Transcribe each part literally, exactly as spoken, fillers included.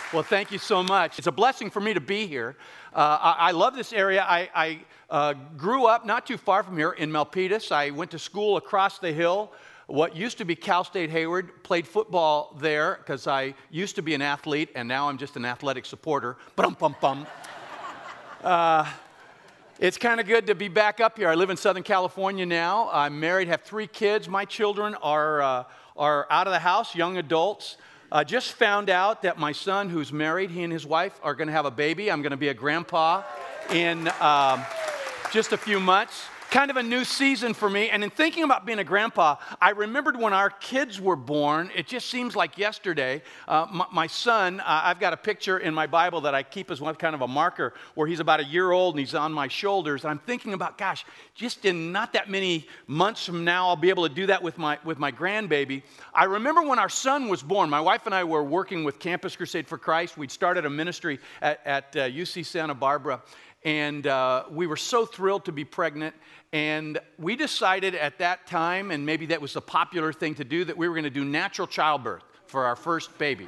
Well, thank you so much. It's a blessing for me to be here. Uh, I, I love this area. I, I uh, grew up not too far from here in Milpitas. I went to school across the hill, what used to be Cal State Hayward, played football there because I used to be an athlete, and now I'm just an athletic supporter. Bum-bum-bum. uh, it's kind of good to be back up here. I live in Southern California now. I'm married, have three kids. My children are, uh, are out of the house, young adults. I uh, just found out that my son, who's married, he and his wife are going to have a baby. I'm going to be a grandpa in um, just a few months. Kind of a new season for me. And in thinking about being a grandpa, I remembered when our kids were born. It just seems like yesterday. Uh, my, my son, uh, I've got a picture in my Bible that I keep as one kind of a marker where he's about a year old and he's on my shoulders. And I'm thinking about, gosh, just in not that many months from now, I'll be able to do that with my, with my grandbaby. I remember when our son was born, my wife and I were working with Campus Crusade for Christ. We'd started a ministry at, at uh, U C Santa Barbara. And uh, we were so thrilled to be pregnant. And we decided at that time, and maybe that was a popular thing to do, that we were going to do natural childbirth for our first baby.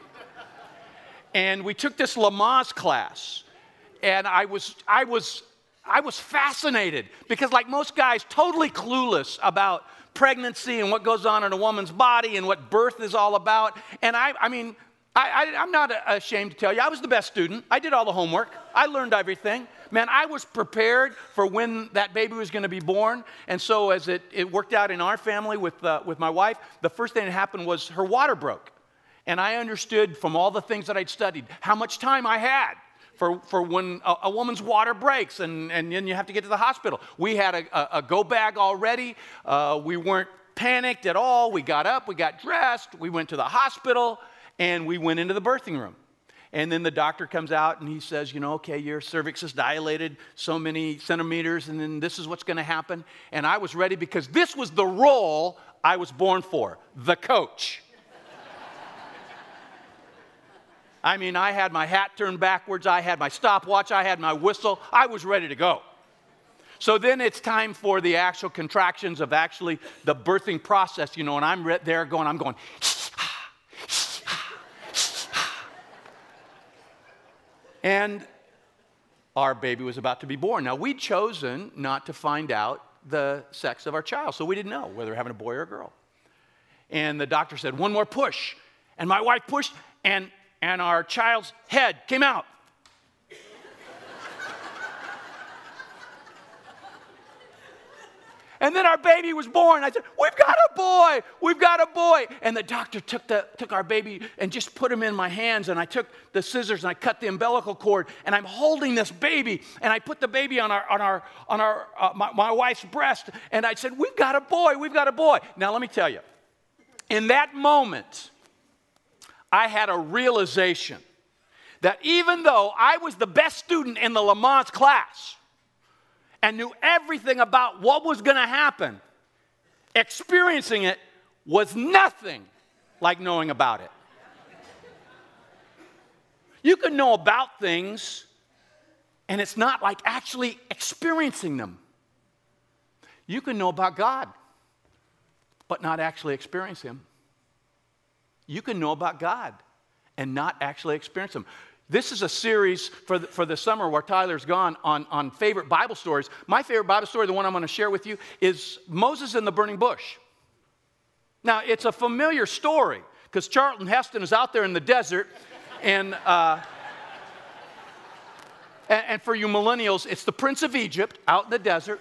And we took this Lamaze class. And I was, I was, I was fascinated because, like most guys, totally clueless about pregnancy and what goes on in a woman's body and what birth is all about. And I, I mean, I, I, I'm not ashamed to tell you, I was the best student. I did all the homework. I learned everything. Man, I was prepared for when that baby was going to be born. And so as it, it worked out in our family with, uh, with my wife, the first thing that happened was her water broke. And I understood from all the things that I'd studied how much time I had for, for when a, a woman's water breaks and, and then you have to get to the hospital. We had a, a, a go bag already. Uh, we weren't panicked at all. We got up, we got dressed, we went to the hospital, and we went into the birthing room. And then the doctor comes out and he says, you know, okay, your cervix is dilated so many centimeters, and then this is what's going to happen. And I was ready because this was the role I was born for, the coach. I mean, I had my hat turned backwards, I had my stopwatch, I had my whistle, I was ready to go. So then it's time for the actual contractions of actually the birthing process, you know, and I'm right there going, I'm going, and our baby was about to be born. Now, we'd chosen not to find out the sex of our child, so we didn't know whether we were having a boy or a girl. And the doctor said, one more push. And my wife pushed, and, and our child's head came out. And then our baby was born. I said, we've got a boy. We've got a boy. And the doctor took, the, took our baby and just put him in my hands. And I took the scissors and I cut the umbilical cord. And I'm holding this baby. And I put the baby on, our, on, our, on our, uh, my, my wife's breast. And I said, we've got a boy. We've got a boy. Now, let me tell you. In that moment, I had a realization that even though I was the best student in the Lamaze class, and knew everything about what was going to happen, experiencing it was nothing like knowing about it. You can know about things, and it's not like actually experiencing them. You can know about God, but not actually experience Him. You can know about God and not actually experience Him. This is a series for the, for the summer where Tyler's gone on, on favorite Bible stories. My favorite Bible story, the one I'm going to share with you, is Moses and the burning bush. Now, it's a familiar story because Charlton Heston is out there in the desert, and, uh, and, and for you millennials, it's the Prince of Egypt out in the desert,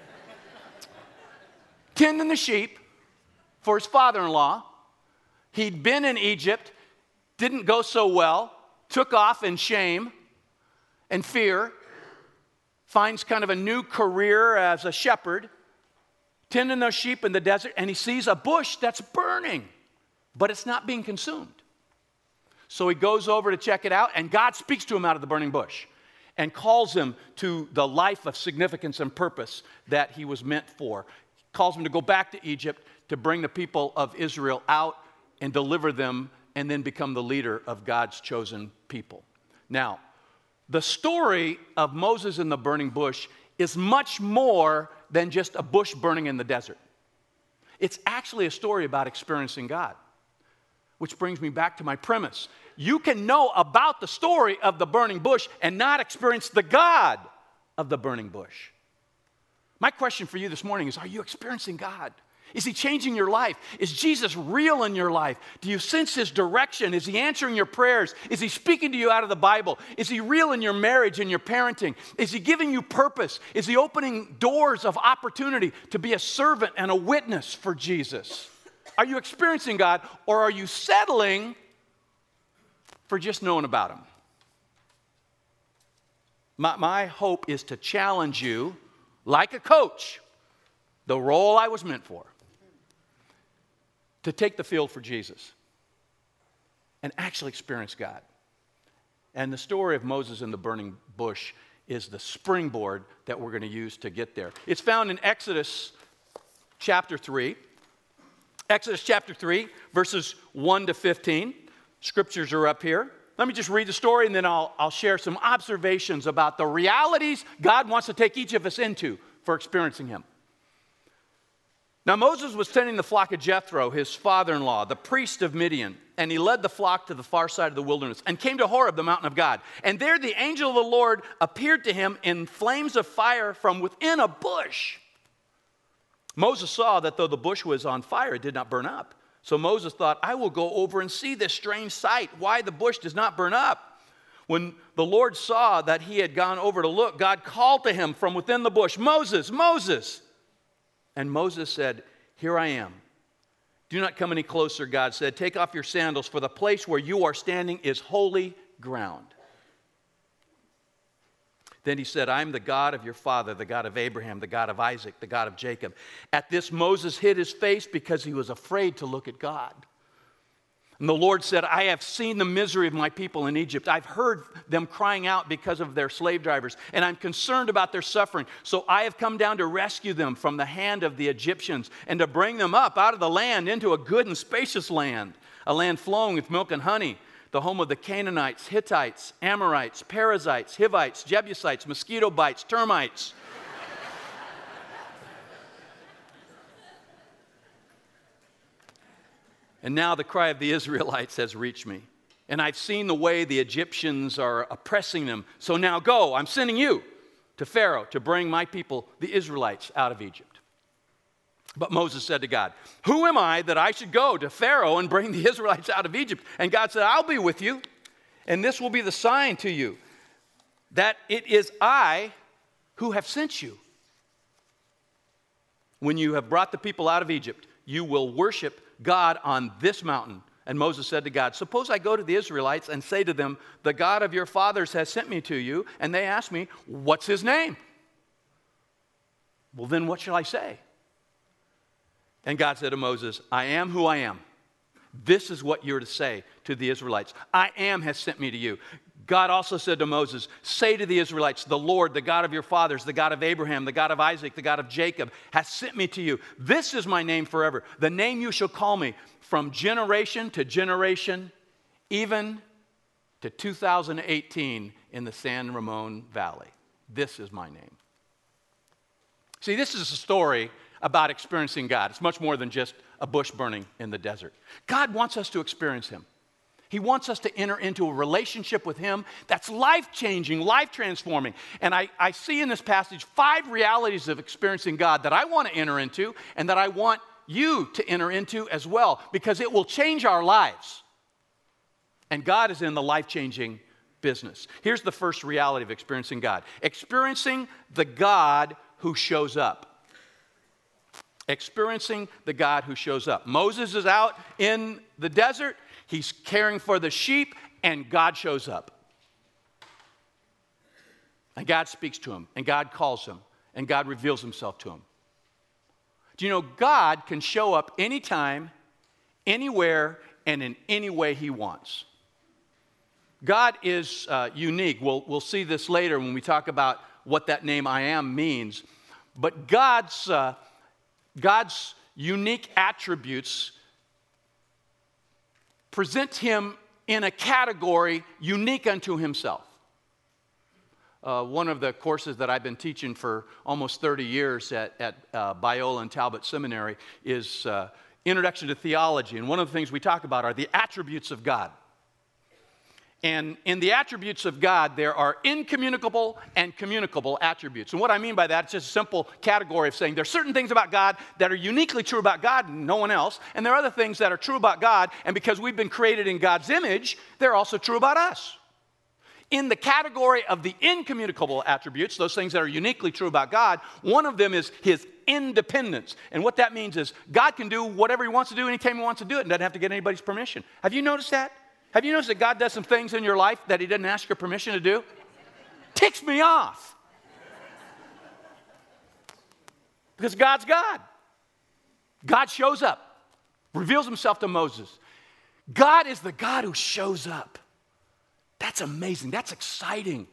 tending the sheep for his father-in-law. He'd been in Egypt, didn't go so well. Took off in shame and fear, finds kind of a new career as a shepherd, tending those sheep in the desert, and he sees a bush that's burning, but it's not being consumed. So he goes over to check it out, and God speaks to him out of the burning bush and calls him to the life of significance and purpose that he was meant for. He calls him to go back to Egypt to bring the people of Israel out and deliver them and then become the leader of God's chosen people. Now, the story of Moses in the burning bush is much more than just a bush burning in the desert. It's actually a story about experiencing God. Which brings me back to my premise. You can know about the story of the burning bush and not experience the God of the burning bush. My question for you this morning is, are you experiencing God? Is he changing your life? Is Jesus real in your life? Do you sense his direction? Is he answering your prayers? Is he speaking to you out of the Bible? Is he real in your marriage and your parenting? Is he giving you purpose? Is he opening doors of opportunity to be a servant and a witness for Jesus? Are you experiencing God, or are you settling for just knowing about him? My, my hope is to challenge you, like a coach, the role I was meant for, to take the field for Jesus and actually experience God. And the story of Moses and the burning bush is the springboard that we're going to use to get there. It's found in Exodus chapter three. Exodus chapter three, verses one to fifteen. Scriptures are up here. Let me just read the story, and then I'll, I'll share some observations about the realities God wants to take each of us into for experiencing him. Now Moses was tending the flock of Jethro, his father-in-law, the priest of Midian, and he led the flock to the far side of the wilderness and came to Horeb, the mountain of God. And there the angel of the Lord appeared to him in flames of fire from within a bush. Moses saw that though the bush was on fire, it did not burn up. So Moses thought, I will go over and see this strange sight, why the bush does not burn up. When the Lord saw that he had gone over to look, God called to him from within the bush, Moses, Moses. And Moses said, here I am. Do not come any closer, God said. Take off your sandals, for the place where you are standing is holy ground. Then he said, I am the God of your father, the God of Abraham, the God of Isaac, the God of Jacob. At this, Moses hid his face because he was afraid to look at God. And the Lord said, I have seen the misery of my people in Egypt. I've heard them crying out because of their slave drivers, and I'm concerned about their suffering. So I have come down to rescue them from the hand of the Egyptians and to bring them up out of the land into a good and spacious land, a land flowing with milk and honey, the home of the Canaanites, Hittites, Amorites, Perizzites, Hivites, Jebusites, mosquito bites, termites. And now the cry of the Israelites has reached me. And I've seen the way the Egyptians are oppressing them. So now go, I'm sending you to Pharaoh to bring my people, the Israelites, out of Egypt. But Moses said to God, who am I that I should go to Pharaoh and bring the Israelites out of Egypt? And God said, I'll be with you, and this will be the sign to you, that it is I who have sent you. When you have brought the people out of Egypt, you will worship God on this mountain. And Moses said to God, suppose I go to the Israelites and say to them, the God of your fathers has sent me to you, and they ask me, what's his name? Well, then what shall I say? And God said to Moses, I am who I am. This is what you're to say to the Israelites. I am has sent me to you. God also said to Moses, say to the Israelites, the Lord, the God of your fathers, the God of Abraham, the God of Isaac, the God of Jacob, has sent me to you. This is my name forever, the name you shall call me from generation to generation, even to two thousand eighteen in the San Ramon Valley. This is my name. See, this is a story about experiencing God. It's much more than just a bush burning in the desert. God wants us to experience him. He wants us to enter into a relationship with him that's life-changing, life-transforming. And I, I see in this passage five realities of experiencing God that I want to enter into and that I want you to enter into as well, because it will change our lives. And God is in the life-changing business. Here's the first reality of experiencing God. Experiencing the God who shows up. Experiencing the God who shows up. Moses is out in the desert. He's caring for the sheep, and God shows up. And God speaks to him, and God calls him, and God reveals himself to him. Do you know God can show up anytime, anywhere, and in any way he wants? God is uh, unique. We'll, we'll see this later when we talk about what that name I am means. But God's, uh, God's unique attributes present him in a category unique unto himself. Uh, one of the courses that I've been teaching for almost thirty years at, at uh, Biola and Talbot Seminary is, uh, introduction to theology, and one of the things we talk about are the attributes of God. And in the attributes of God, there are incommunicable and communicable attributes. And what I mean by that, it's just a simple category of saying there are certain things about God that are uniquely true about God and no one else, and there are other things that are true about God, and because we've been created in God's image, they're also true about us. In the category of the incommunicable attributes, those things that are uniquely true about God, one of them is his independence. And what that means is God can do whatever he wants to do anytime he wants to do it and doesn't have to get anybody's permission. Have you noticed that? Have you noticed that God does some things in your life that he doesn't ask your permission to do? Ticks me off. Because God's God. God shows up, reveals himself to Moses. God is the God who shows up. That's amazing. That's exciting.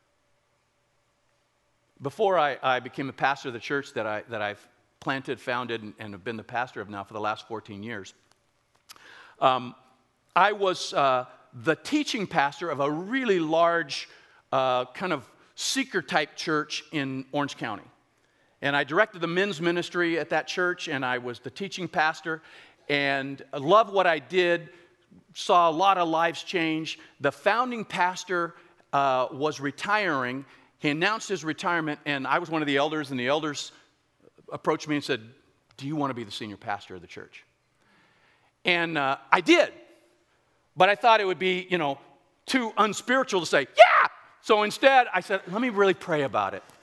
Before I, I became a pastor of the church that, I, that I've planted, founded, and, and have been the pastor of now for the last fourteen years, um, I was uh, the teaching pastor of a really large uh, kind of seeker-type church in Orange County. And I directed the men's ministry at that church, and I was the teaching pastor, and I loved what I did, saw a lot of lives change. The founding pastor uh, was retiring. He announced his retirement, and I was one of the elders, and the elders approached me and said, "Do you want to be the senior pastor of the church?" And uh, I did. But I thought it would be, you know, too unspiritual to say, yeah! So instead, I said, let me really pray about it.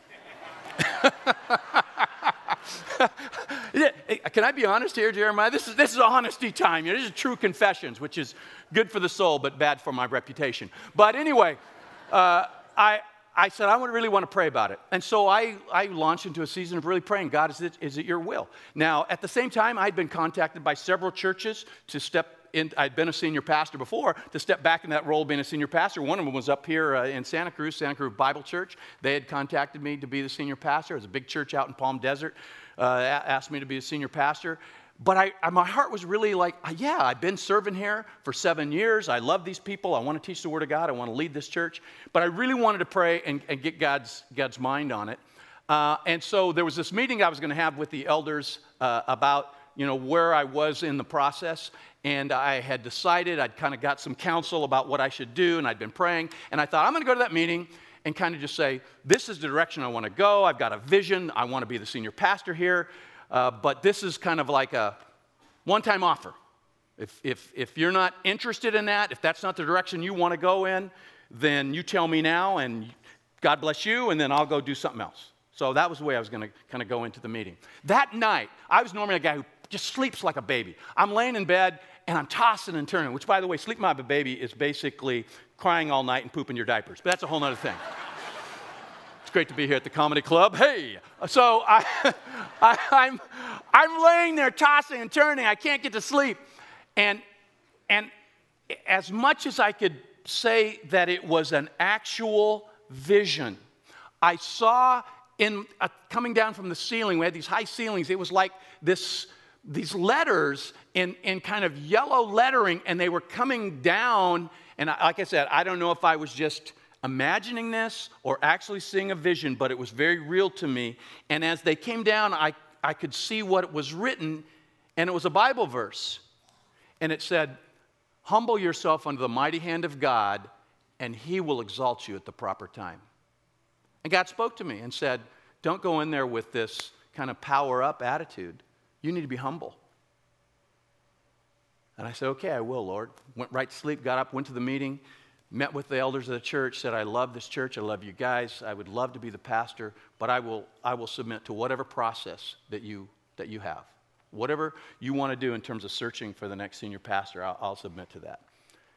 Can I be honest here, Jeremiah? This is, this is honesty time. You know, this is true confessions, which is good for the soul, but bad for my reputation. But anyway, uh, I, I said, I would really want to pray about it. And so I, I launched into a season of really praying, God, is it, is it your will? Now, at the same time, I'd been contacted by several churches to step in. I'd been a senior pastor before, to step back in that role of being a senior pastor. One of them was up here uh, in Santa Cruz, Santa Cruz Bible Church. They had contacted me to be the senior pastor. It was a big church out in Palm Desert, uh, asked me to be a senior pastor. But I, I, my heart was really like, yeah, I've been serving here for seven years. I love these people. I want to teach the Word of God. I want to lead this church. But I really wanted to pray and, and get God's, God's mind on it. Uh, and so there was this meeting I was going to have with the elders uh, about, you know, where I was in the process. And I had decided, I'd kind of got some counsel about what I should do, and I'd been praying. And I thought, I'm going to go to that meeting and kind of just say, this is the direction I want to go. I've got a vision. I want to be the senior pastor here. Uh, but this is kind of like a one-time offer. If, if, if you're not interested in that, if that's not the direction you want to go in, then you tell me now, and God bless you, and then I'll go do something else. So that was the way I was going to kind of go into the meeting. That night, I was normally a guy who just sleeps like a baby. I'm laying in bed, and I'm tossing and turning, which, by the way, sleeping like a baby is basically crying all night and pooping your diapers. But that's a whole other thing. It's great to be here at the Comedy Club. Hey! So I, I, I'm, I'm laying there tossing and turning. I can't get to sleep. And, and as much as I could say that it was an actual vision, I saw in uh, coming down from the ceiling, we had these high ceilings. It was like this, these letters in, in kind of yellow lettering, and they were coming down. And I, like I said, I don't know if I was just imagining this or actually seeing a vision, but it was very real to me. And as they came down, I, I could see what was written, and it was a Bible verse. And it said, humble yourself under the mighty hand of God, and he will exalt you at the proper time. And God spoke to me and said, don't go in there with this kind of power-up attitude. You need to be humble. And I said, okay, I will, Lord. Went right to sleep, got up, went to the meeting, met with the elders of the church, said, I love this church, I love you guys, I would love to be the pastor, but I will, I will submit to whatever process that you, that you have. Whatever you want to do in terms of searching for the next senior pastor, I'll, I'll submit to that.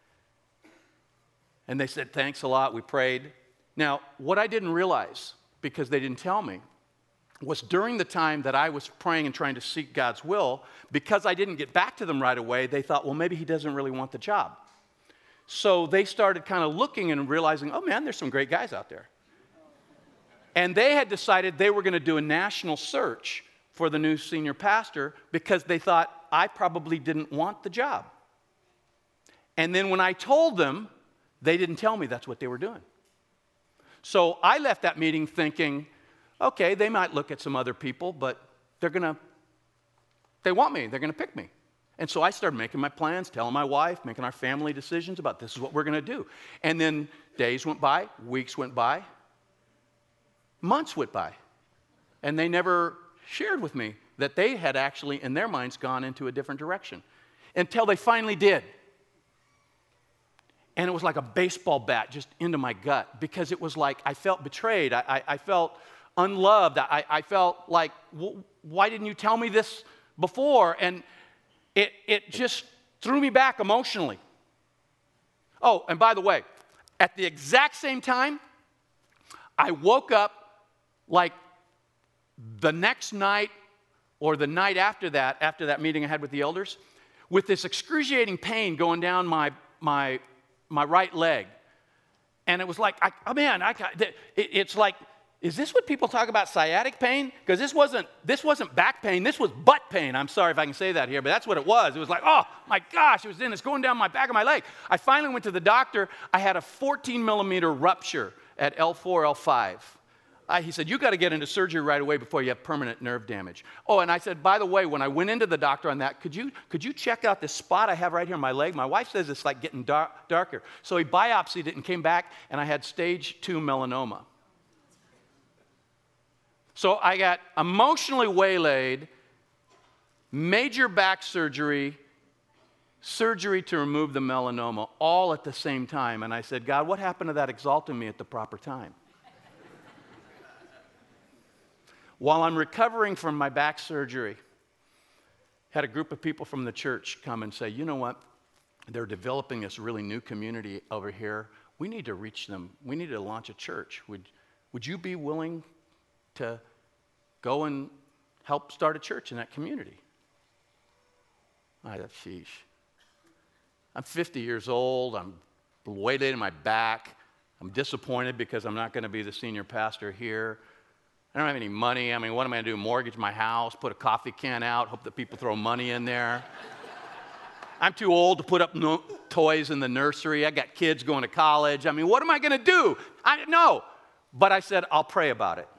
And they said, thanks a lot, we prayed. Now, what I didn't realize, because they didn't tell me, was during the time that I was praying and trying to seek God's will, because I didn't get back to them right away, they thought, well, maybe he doesn't really want the job. So they started kind of looking and realizing, oh man, there's some great guys out there. And they had decided they were going to do a national search for the new senior pastor because they thought I probably didn't want the job. And then when I told them, they didn't tell me that's what they were doing. So I left that meeting thinking, okay, they might look at some other people, but they're going to, they want me, they're going to pick me. And so I started making my plans, telling my wife, making our family decisions about this is what we're going to do. And then days went by, weeks went by, months went by. And they never shared with me that they had actually, in their minds, gone into a different direction. Until they finally did. And it was like a baseball bat just into my gut, because it was like I felt betrayed. I, I, I felt unloved. I, I felt like, why didn't you tell me this before? And it, it just threw me back emotionally. Oh, and by the way, at the exact same time, I woke up like the next night or the night after that, after that meeting I had with the elders, with this excruciating pain going down my, my, my right leg. And it was like, I, oh man, I, it, it's like, is this what people talk about, sciatic pain? Because this wasn't, this wasn't back pain, this was butt pain. I'm sorry if I can say that here, but that's what it was. It was like, oh my gosh, it was in, it's going down my back of my leg. I finally went to the doctor. I had a fourteen millimeter rupture at L four, L five. I, he said, you got to get into surgery right away before you have permanent nerve damage. Oh, and I said, by the way, when I went into the doctor on that, could you, could you check out this spot I have right here on my leg? My wife says it's like getting dark, darker. So he biopsied it and came back, and I had stage two melanoma. So I got emotionally waylaid, major back surgery, surgery to remove the melanoma, all at the same time. And I said, God, what happened to that exalting me at the proper time? While I'm recovering from my back surgery, had a group of people from the church come and say, you know what? They're developing this really new community over here. We need to reach them. We need to launch a church. Would, would you be willing to go and help start a church in that community? I thought, sheesh. I'm fifty years old. I'm weighted in my back. I'm disappointed because I'm not going to be the senior pastor here. I don't have any money. I mean, what am I going to do? Mortgage my house, put a coffee can out, hope that people throw money in there. I'm too old to put up no toys in the nursery. I got kids going to college. I mean, what am I going to do? I no. But I said, I'll pray about it.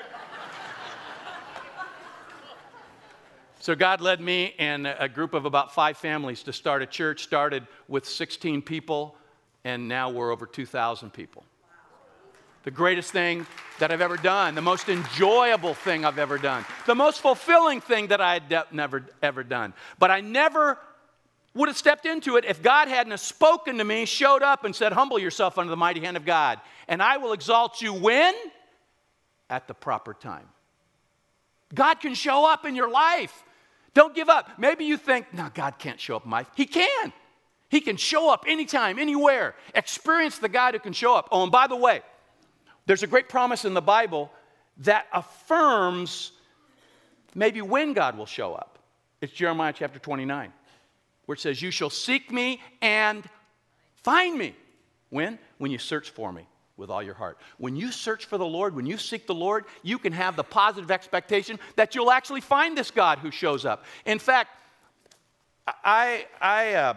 So God led me and a group of about five families to start a church. Started with sixteen people, and now we're over two thousand people. The greatest thing that I've ever done, the most enjoyable thing I've ever done, the most fulfilling thing that I had never, ever done. But I never would have stepped into it if God hadn't have spoken to me, showed up and said, humble yourself under the mighty hand of God, and I will exalt you when? At the proper time. God can show up in your life. Don't give up. Maybe you think, no, God can't show up in my life. He can. He can show up anytime, anywhere. Experience the God who can show up. Oh, and by the way, there's a great promise in the Bible that affirms maybe when God will show up. It's Jeremiah chapter twenty-nine, where it says, you shall seek me and find me. When? When you search for me with all your heart. When you search for the Lord, when you seek the Lord, you can have the positive expectation that you'll actually find this God who shows up. In fact, I, I, uh,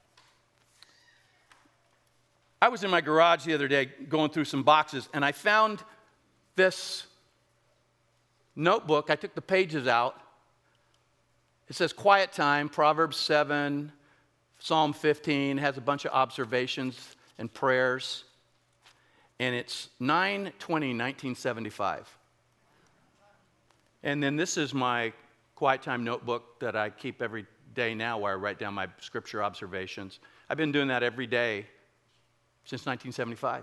I was in my garage the other day going through some boxes, and I found this notebook. I took the pages out. It says quiet time, Proverbs seven, Psalm fifteen, has a bunch of observations and prayers. And it's nine twenty nineteen seventy-five. And then this is my quiet time notebook that I keep every day now, where I write down my scripture observations. I've been doing that every day since nineteen seventy-five.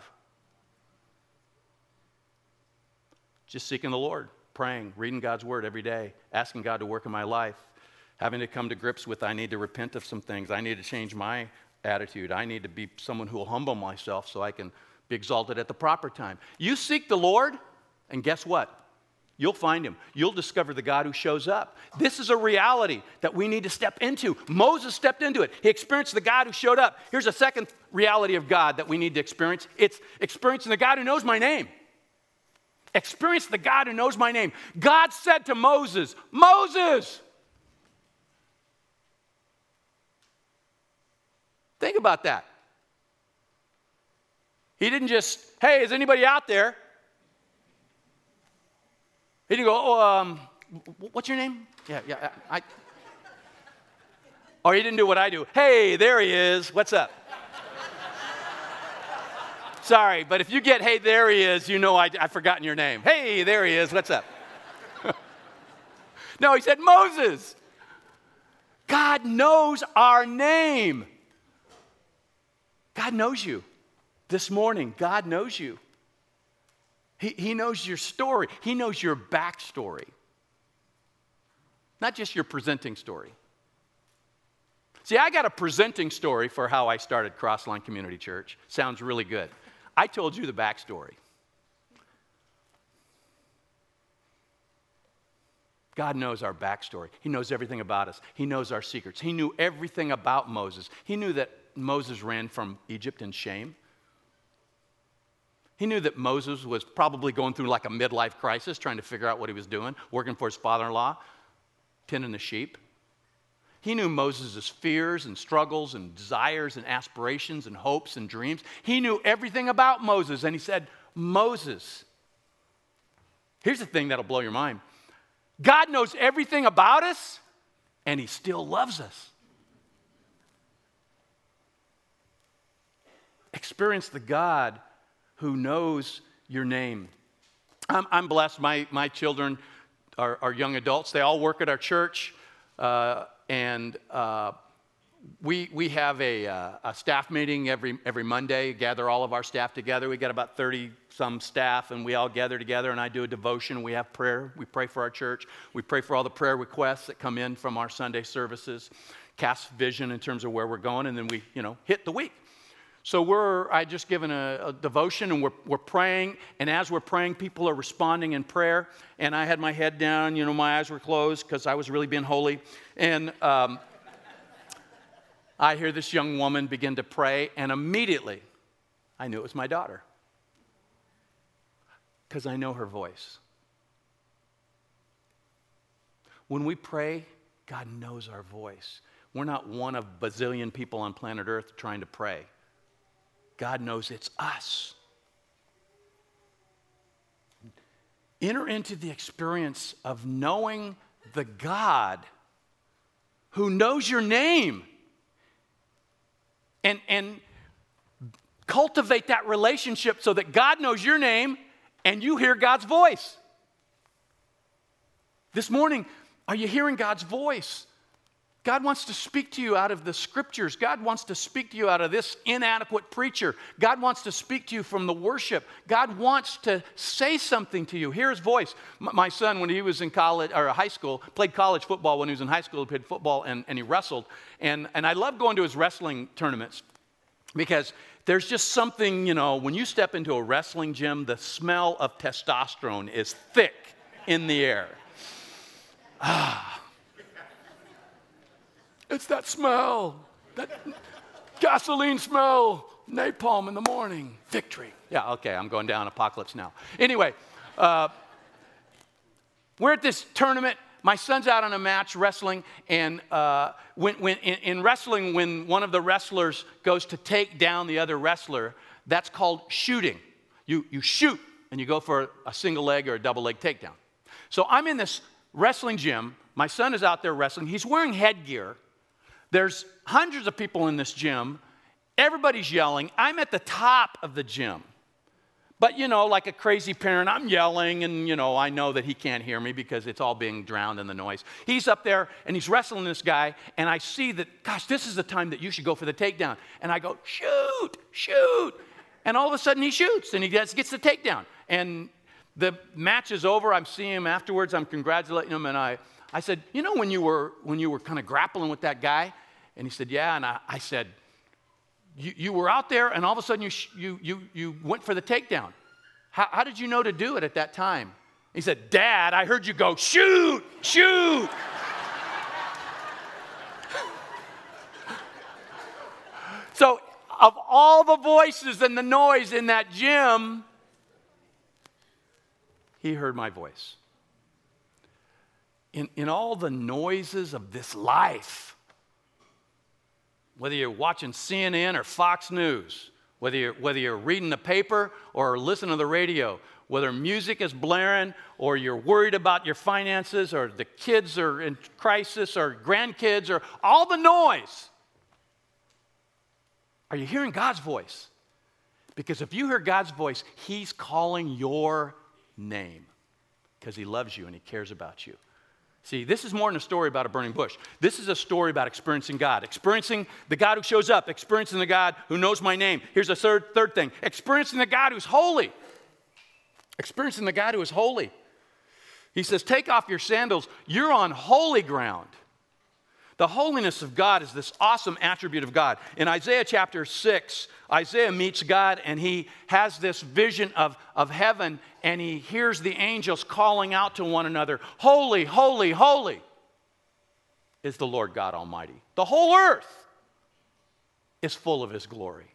Just seeking the Lord, praying, reading God's word every day, asking God to work in my life, having to come to grips with I need to repent of some things. I need to change my attitude. I need to be someone who will humble myself so I can be exalted at the proper time. You seek the Lord, and guess what? You'll find him. You'll discover the God who shows up. This is a reality that we need to step into. Moses stepped into it. He experienced the God who showed up. Here's a second reality of God that we need to experience. It's experiencing the God who knows my name. Experience the God who knows my name. God said to Moses, Moses! Think about that. He didn't just, hey, is anybody out there? He didn't go, oh, um, what's your name? Yeah, yeah, I. Or he didn't do what I do. Hey, there he is. What's up? Sorry, but if you get, hey, there he is, you know I, I've forgotten your name. Hey, there he is. What's up? No, he said, Moses. God knows our name. God knows you. This morning, God knows you. He, he knows your story. He knows your backstory. Not just your presenting story. See, I got a presenting story for how I started Crossline Community Church. Sounds really good. I told you the backstory. God knows our backstory. He knows everything about us. He knows our secrets. He knew everything about Moses. He knew that Moses ran from Egypt in shame. He knew that Moses was probably going through like a midlife crisis, trying to figure out what he was doing, working for his father-in-law, tending the sheep. He knew Moses' fears and struggles and desires and aspirations and hopes and dreams. He knew everything about Moses, and he said, Moses, here's the thing that'll blow your mind. God knows everything about us, and he still loves us. Experience the God who knows your name. I'm, I'm blessed. My, my children are, are young adults. They all work at our church, uh, and uh, we, we have a, uh, a staff meeting every, every Monday, gather all of our staff together. We got about thirty-some staff, and we all gather together, and I do a devotion. We have prayer. We pray for our church. We pray for all the prayer requests that come in from our Sunday services, cast vision in terms of where we're going, and then we, you know, hit the week. So we're, I just given a, a devotion, and we're, we're praying, and as we're praying, people are responding in prayer, and I had my head down, you know, my eyes were closed because I was really being holy, and um, I hear this young woman begin to pray, and immediately I knew it was my daughter because I know her voice. When we pray, God knows our voice. We're not one of bazillion people on planet Earth trying to pray. God knows it's us. Enter into the experience of knowing the God who knows your name. And, and cultivate that relationship so that God knows your name and you hear God's voice. This morning, are you hearing God's voice? God wants to speak to you out of the scriptures. God wants to speak to you out of this inadequate preacher. God wants to speak to you from the worship. God wants to say something to you. Hear his voice. My son, when he was in college or high school, played college football when he was in high school. He played football and, and he wrestled. And, and I love going to his wrestling tournaments because there's just something, you know, when you step into a wrestling gym, the smell of testosterone is thick in the air. Ah. It's that smell, that gasoline smell, napalm in the morning, victory. Yeah, okay, I'm going down apocalypse now. Anyway, uh, we're at this tournament. My son's out on a match wrestling, and uh, when, when, in, in wrestling, when one of the wrestlers goes to take down the other wrestler, that's called shooting. You, you shoot, and you go for a single leg or a double leg takedown. So I'm in this wrestling gym. My son is out there wrestling. He's wearing headgear. There's hundreds of people in this gym. Everybody's yelling. I'm at the top of the gym. But, you know, like a crazy parent, I'm yelling, and, you know, I know that he can't hear me because it's all being drowned in the noise. He's up there, and he's wrestling this guy, and I see that, gosh, this is the time that you should go for the takedown. And I go, shoot, shoot. And all of a sudden, he shoots, and he gets, gets the takedown. And the match is over. I'm seeing him afterwards. I'm congratulating him, and I... I said, you know when you were when you were kind of grappling with that guy? And he said, yeah. And I, I said, you, you were out there, and all of a sudden you, you, you, you went for the takedown. How, how did you know to do it at that time? He said, Dad, I heard you go, shoot, shoot. So of all the voices and the noise in that gym, he heard my voice. In, in all the noises of this life, whether you're watching C N N or Fox News, whether you're, whether you're reading the paper or listening to the radio, Whether music is blaring or you're worried about your finances or the kids are in crisis or grandkids or all the noise. Are you hearing God's voice? Because if you hear God's voice, He's calling your name because He loves you and He cares about you. See, this is more than a story about a burning bush. This is a story about experiencing God, experiencing the God who shows up, experiencing the God who knows my name. Here's a third, third thing, experiencing the God who's holy. Experiencing the God who is holy. He says, take off your sandals. You're on holy ground. The holiness of God is this awesome attribute of God. In Isaiah chapter six, Isaiah meets God and he has this vision of, of heaven and he hears the angels calling out to one another, holy, holy, holy is the Lord God Almighty. The whole earth is full of His glory.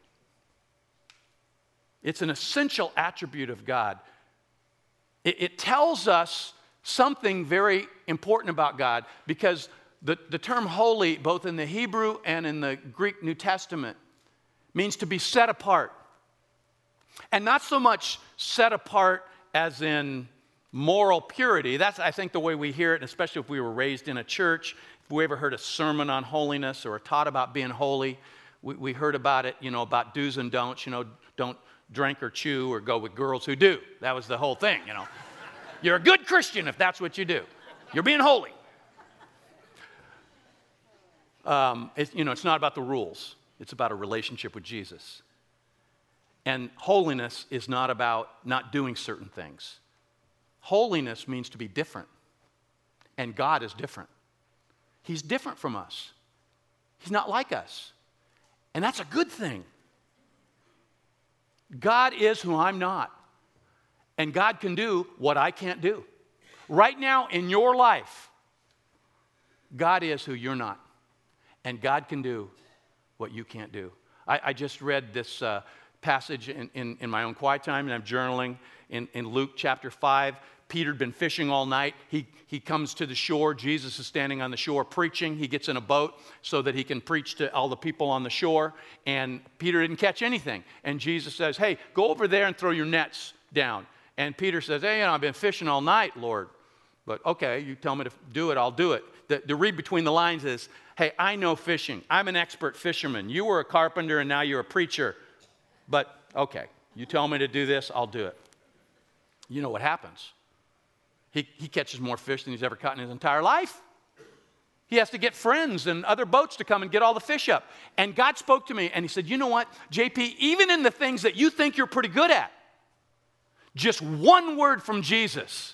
It's an essential attribute of God. It, it tells us something very important about God because The, the term holy, both in the Hebrew and in the Greek New Testament, means to be set apart. And not so much set apart as in moral purity. That's, I think, the way we hear it, especially if we were raised in a church. If we ever heard a sermon on holiness or taught about being holy, we, we heard about it, you know, about do's and don'ts. You know, don't drink or chew or go with girls who do. That was the whole thing, you know. You're a good Christian if that's what you do. You're being holy. Um, it's, you know, it's not about the rules. It's about a relationship with Jesus. And holiness is not about not doing certain things. Holiness means to be different. And God is different. He's different from us. He's not like us. And that's a good thing. God is who I'm not. And God can do what I can't do. Right now in your life, God is who you're not. And God can do what you can't do. I, I just read this uh, passage in, in, in my own quiet time, and I'm journaling in, in Luke chapter five. Peter had been fishing all night. He, he comes to the shore. Jesus is standing on the shore preaching. He gets in a boat so that he can preach to all the people on the shore. And Peter didn't catch anything. And Jesus says, hey, go over there and throw your nets down. And Peter says, hey, you know, I've been fishing all night, Lord. But okay, you tell me to do it, I'll do it. The, the read between the lines is, hey, I know fishing. I'm an expert fisherman. You were a carpenter and now you're a preacher. But okay, you tell me to do this, I'll do it. You know what happens? He, he catches more fish than he's ever caught in his entire life. He has to get friends and other boats to come and get all the fish up. And God spoke to me and He said, you know what, J P, even in the things that you think you're pretty good at, just one word from Jesus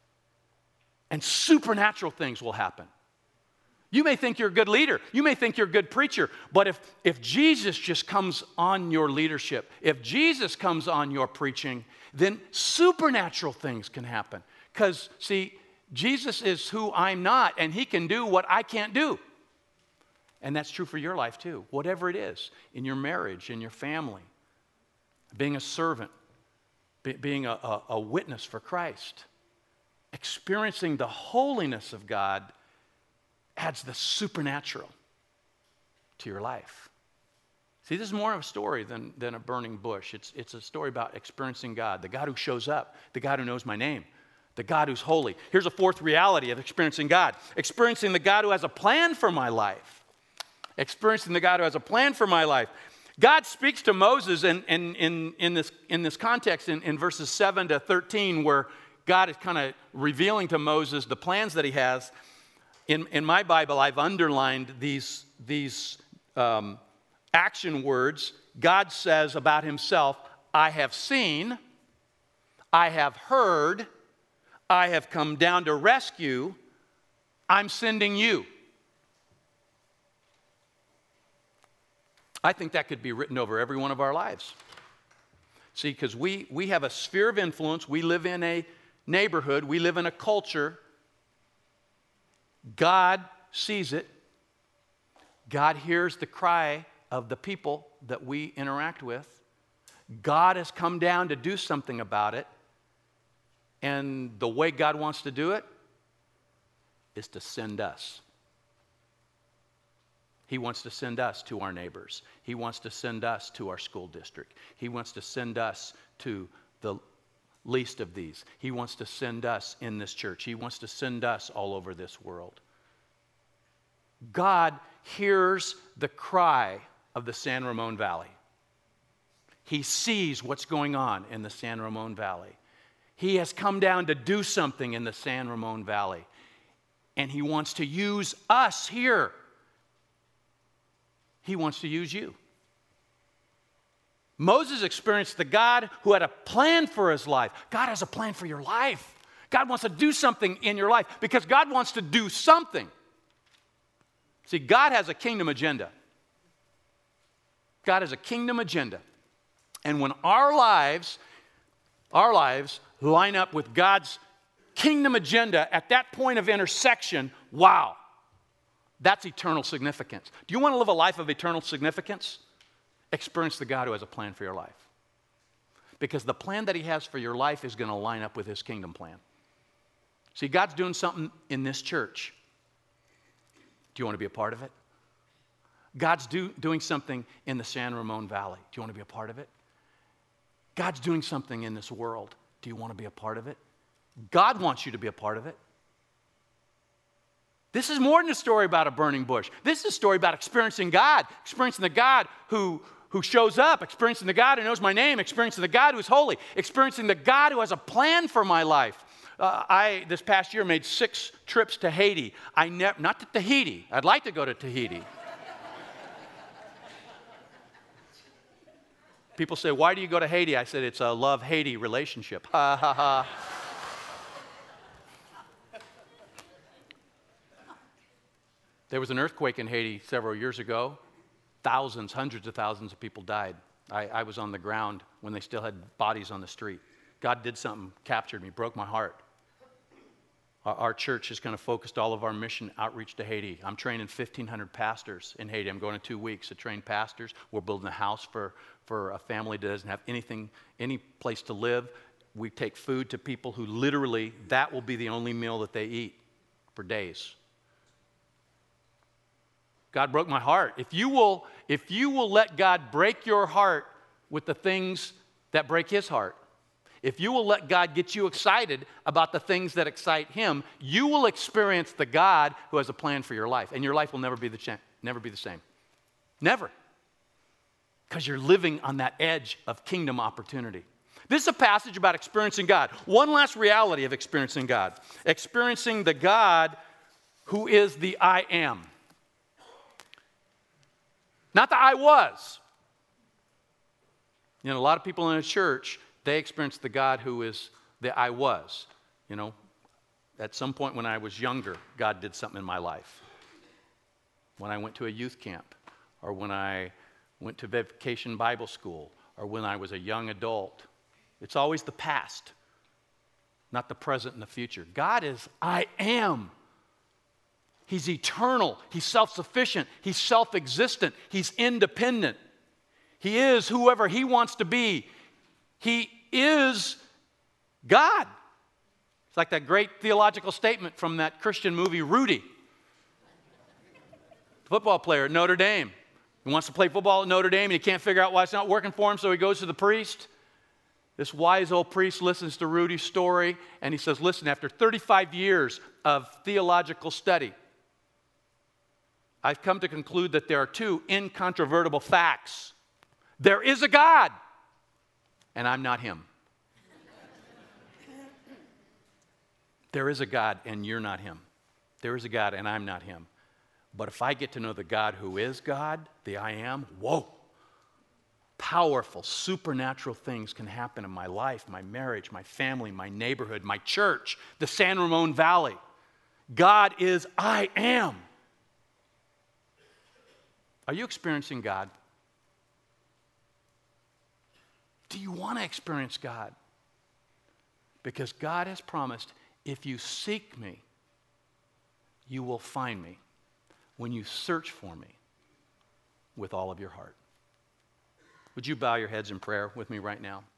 and supernatural things will happen. You may think you're a good leader. You may think you're a good preacher. But if, if Jesus just comes on your leadership, if Jesus comes on your preaching, then supernatural things can happen. Because, see, Jesus is who I'm not, and He can do what I can't do. And that's true for your life, too. Whatever it is, in your marriage, in your family, being a servant, be, being a, a, a witness for Christ, experiencing the holiness of God adds the supernatural to your life. See, this is more of a story than, than a burning bush. It's, it's a story about experiencing God, the God who shows up, the God who knows my name, the God who's holy. Here's a fourth reality of experiencing God. Experiencing the God who has a plan for my life. Experiencing the God who has a plan for my life. God speaks to Moses in, in, in, in, this, in this context in, in verses seven to thirteen where God is kind of revealing to Moses the plans that He has. In, in my Bible, I've underlined these, these um, action words. God says about Himself, I have seen, I have heard, I have come down to rescue, I'm sending you. I think that could be written over every one of our lives. See, because we, we have a sphere of influence. We live in a neighborhood. We live in a culture. God sees it. God hears the cry of the people that we interact with. God has come down to do something about it. And the way God wants to do it is to send us. He wants to send us to our neighbors. He wants to send us to our school district. He wants to send us to the least of these. He wants to send us in this church. He wants to send us all over this world. God hears the cry of the San Ramon Valley. He sees what's going on in the San Ramon Valley. He has come down to do something in the San Ramon Valley. And He wants to use us here. He wants to use you. Moses experienced the God who had a plan for his life. God has a plan for your life. God wants to do something in your life because God wants to do something. See, God has a kingdom agenda. God has a kingdom agenda. And when our lives, our lives line up with God's kingdom agenda at that point of intersection, wow, that's eternal significance. Do you want to live a life of eternal significance? Experience the God who has a plan for your life. Because the plan that He has for your life is going to line up with His kingdom plan. See, God's doing something in this church. Do you want to be a part of it? God's do, doing something in the San Ramon Valley. Do you want to be a part of it? God's doing something in this world. Do you want to be a part of it? God wants you to be a part of it. This is more than a story about a burning bush. This is a story about experiencing God, experiencing the God who, who shows up, experiencing the God who knows my name, experiencing the God who is holy, experiencing the God who has a plan for my life. Uh, I, this past year, made six trips to Haiti. I ne- not to Tahiti. I'd like to go to Tahiti. People say, why do you go to Haiti? I said, it's a love-Haiti relationship. Ha, ha, ha. There was an earthquake in Haiti several years ago. Thousands, hundreds of thousands of people died. I, I was on the ground when they still had bodies on the street. God did something, captured me, broke my heart. Our, our church has kind of focused all of our mission outreach to Haiti. I'm training fifteen hundred pastors in Haiti. I'm going in two weeks to train pastors. We're building a house for, for a family that doesn't have anything, any place to live. We take food to people who literally, that will be the only meal that they eat for days. God broke my heart. If you will, if you will let God break your heart with the things that break His heart, if you will let God get you excited about the things that excite Him, you will experience the God who has a plan for your life, and your life will never be the cha- never be the same. Never. Because you're living on that edge of kingdom opportunity. This is a passage about experiencing God. One last reality of experiencing God. Experiencing the God who is the I am. Not the I was. You know, a lot of people in a church, they experience the God who is the I was. You know, at some point when I was younger, God did something in my life. When I went to a youth camp, or when I went to vacation Bible school, or when I was a young adult. It's always the past, not the present and the future. God is I am. He's eternal. He's self-sufficient. He's self-existent. He's independent. He is whoever He wants to be. He is God. It's like that great theological statement from that Christian movie, Rudy. Football player at Notre Dame. He wants to play football at Notre Dame and he can't figure out why it's not working for him, so he goes to the priest. This wise old priest listens to Rudy's story and he says, listen, after thirty-five years of theological study, I've come to conclude that there are two incontrovertible facts. There is a God, and I'm not Him. There is a God, and you're not Him. There is a God, and I'm not Him. But if I get to know the God who is God, the I am, whoa, powerful, supernatural things can happen in my life, my marriage, my family, my neighborhood, my church, the San Ramon Valley. God is I am. Are you experiencing God? Do you want to experience God? Because God has promised, if you seek me, you will find me when you search for me with all of your heart. Would you bow your heads in prayer with me right now?